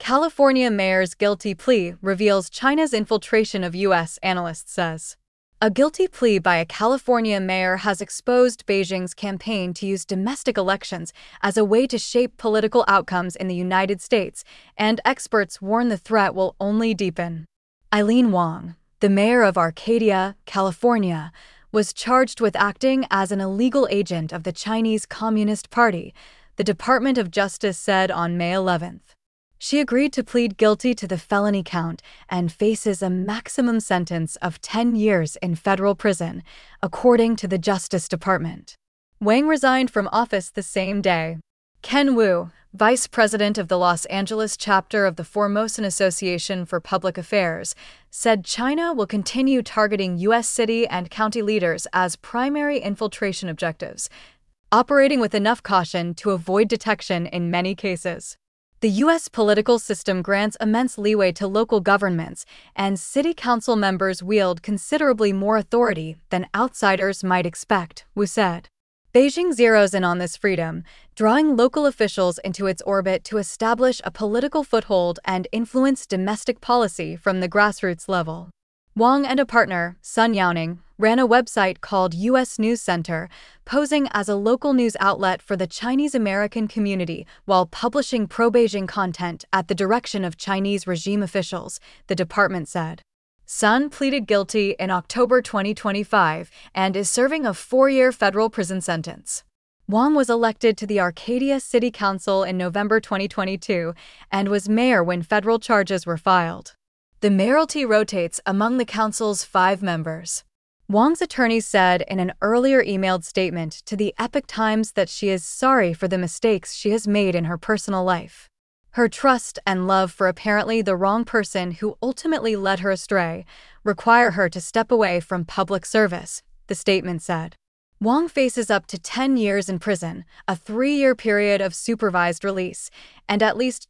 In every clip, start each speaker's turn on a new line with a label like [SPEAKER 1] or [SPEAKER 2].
[SPEAKER 1] California mayor's guilty plea reveals China's infiltration of U.S., analyst says. A guilty plea by a California mayor has exposed Beijing's campaign to use domestic elections as a way to shape political outcomes in the United States, and experts warn the threat will only deepen. Aileen Wang, the mayor of Arcadia, California, was charged with acting as an illegal agent of the Chinese Communist Party, the Department of Justice said on May 11th. She agreed to plead guilty to the felony count and faces a maximum sentence of 10 years in federal prison, according to the Justice Department. Wang resigned from office the same day. Ken Wu, vice president of the Los Angeles chapter of the Formosan Association for Public Affairs, said China will continue targeting U.S. city and county leaders as primary infiltration objectives, operating with enough caution to avoid detection in many cases. The U.S. political system grants immense leeway to local governments, and city council members wield considerably more authority than outsiders might expect, Wu said. Beijing zeroes in on this freedom, drawing local officials into its orbit to establish a political foothold and influence domestic policy from the grassroots level. Wang and a partner, Sun Yaoning, ran a website called U.S. News Center, posing as a local news outlet for the Chinese-American community while publishing pro-Beijing content at the direction of Chinese regime officials, the department said. Sun pleaded guilty in October 2025 and is serving a 4-year federal prison sentence. Wang was elected to the Arcadia City Council in November 2022 and was mayor when federal charges were filed. The mayoralty rotates among the council's 5 members. Wang's attorney said in an earlier emailed statement to the Epoch Times that she is sorry for the mistakes she has made in her personal life. Her trust and love for apparently the wrong person who ultimately led her astray require her to step away from public service, the statement said. Wang faces up to 10 years in prison, a 3-year period of supervised release, and at least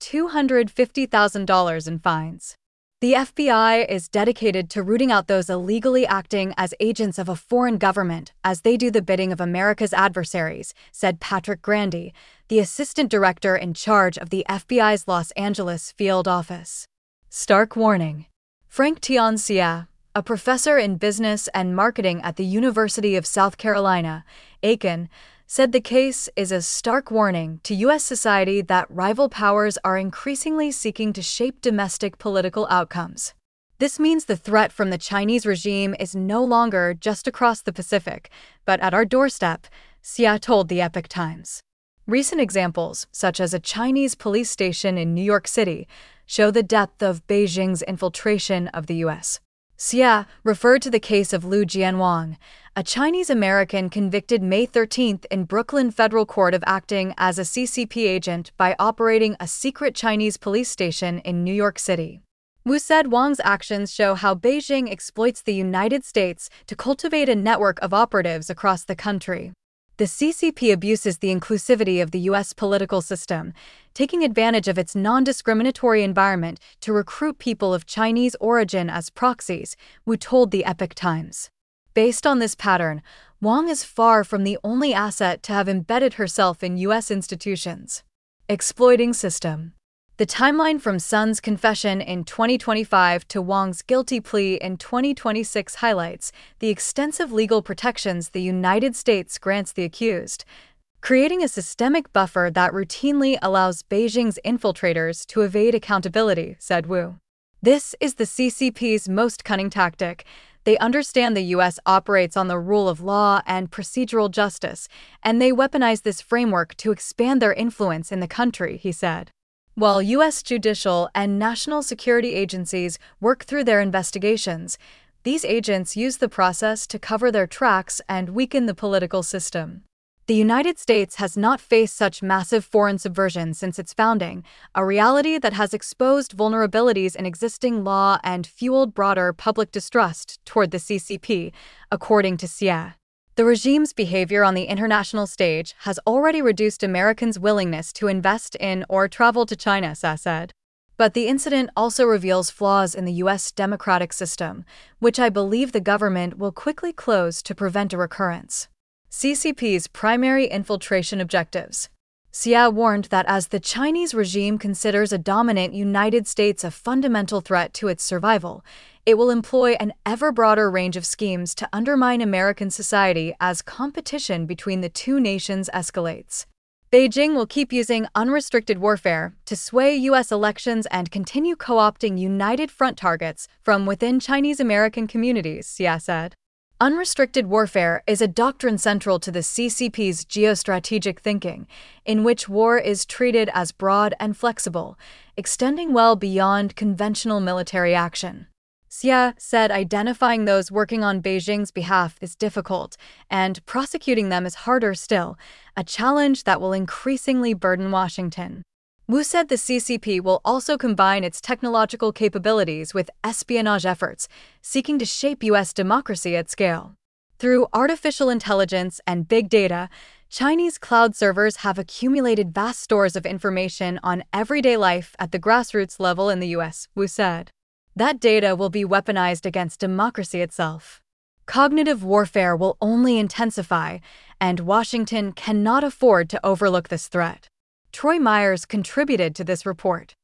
[SPEAKER 1] $250,000 in fines. The FBI is dedicated to rooting out those illegally acting as agents of a foreign government as they do the bidding of America's adversaries, said Patrick Grandy, the assistant director in charge of the FBI's Los Angeles field office. Stark warning. Frank Tian-Xia, a professor in business and marketing at the University of South Carolina, Aiken, said the case is a stark warning to U.S. society that rival powers are increasingly seeking to shape domestic political outcomes. This means the threat from the Chinese regime is no longer just across the Pacific, but at our doorstep, Xia told the Epoch Times. Recent examples, such as a Chinese police station in New York City, show the depth of Beijing's infiltration of the U.S. Xia referred to the case of Liu Jianwang, a Chinese-American convicted May 13th in Brooklyn federal court of acting as a CCP agent by operating a secret Chinese police station in New York City. Wu said Wang's actions show how Beijing exploits the United States to cultivate a network of operatives across the country. The CCP abuses the inclusivity of the U.S. political system, taking advantage of its non-discriminatory environment to recruit people of Chinese origin as proxies, Wu told the Epoch Times. Based on this pattern, Wang is far from the only asset to have embedded herself in U.S. institutions. Exploiting system. The timeline from Sun's confession in 2025 to Wang's guilty plea in 2026 highlights the extensive legal protections the United States grants the accused, creating a systemic buffer that routinely allows Beijing's infiltrators to evade accountability, said Wu. This is the CCP's most cunning tactic. They understand the U.S. operates on the rule of law and procedural justice, and they weaponize this framework to expand their influence in the country, he said. While U.S. judicial and national security agencies work through their investigations, these agents use the process to cover their tracks and weaken the political system. The United States has not faced such massive foreign subversion since its founding, a reality that has exposed vulnerabilities in existing law and fueled broader public distrust toward the CCP, according to Xia. The regime's behavior on the international stage has already reduced Americans' willingness to invest in or travel to China, Xia said. But the incident also reveals flaws in the U.S. democratic system, which I believe the government will quickly close to prevent a recurrence. CCP's primary infiltration objectives. Xia warned that as the Chinese regime considers a dominant United States a fundamental threat to its survival, it will employ an ever broader range of schemes to undermine American society as competition between the two nations escalates. Beijing will keep using unrestricted warfare to sway U.S. elections and continue co-opting United Front targets from within Chinese American communities, Xia said. Unrestricted warfare is a doctrine central to the CCP's geostrategic thinking, in which war is treated as broad and flexible, extending well beyond conventional military action. Xia said identifying those working on Beijing's behalf is difficult, and prosecuting them is harder still, a challenge that will increasingly burden Washington. Wu said the CCP will also combine its technological capabilities with espionage efforts, seeking to shape U.S. democracy at scale. Through artificial intelligence and big data, Chinese cloud servers have accumulated vast stores of information on everyday life at the grassroots level in the U.S., Wu said. That data will be weaponized against democracy itself. Cognitive warfare will only intensify, and Washington cannot afford to overlook this threat. Troy Myers contributed to this report.